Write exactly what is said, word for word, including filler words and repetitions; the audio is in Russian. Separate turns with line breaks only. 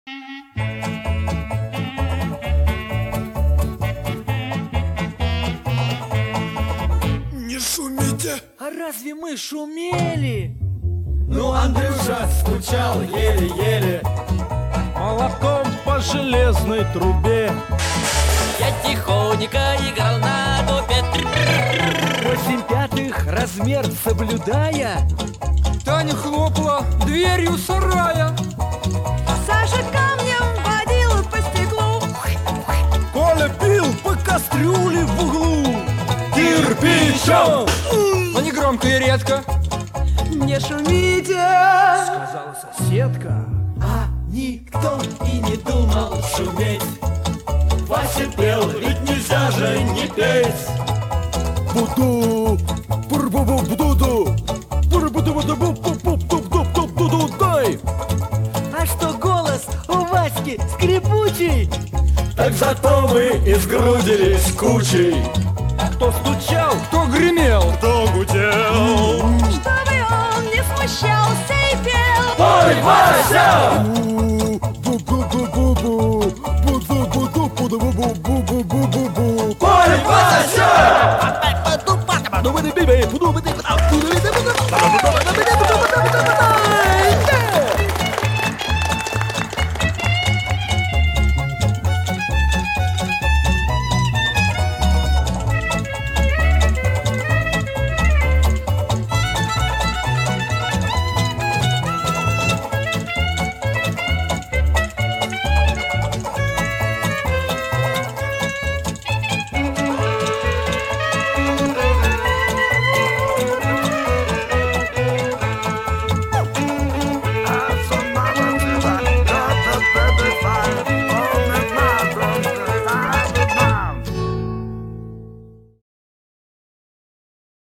Не шумите!
А разве мы шумели?
Ну, Андрюша стучал еле-еле
молотком по железной трубе.
Я тихонько играл на дупе.
Восемь пятых размер соблюдая,
Таня хлопала дверью сарая.
Саша камнем водил по стеклу.
Коля бил по кастрюле в углу
Кирпичом! Но не громко и редко.
Не шумите!
сказала соседка.
А никто и не думал шуметь. Вася пел, ведь нельзя же не петь.
Буду, буду, дай.
А что голос у Васьки скрипучий?
Так зато мы и сгрудились кучей.
Кто стучал,
Кто гремел,
кто гудел.
Чтобы он не смущался и пел.
ой, Вася!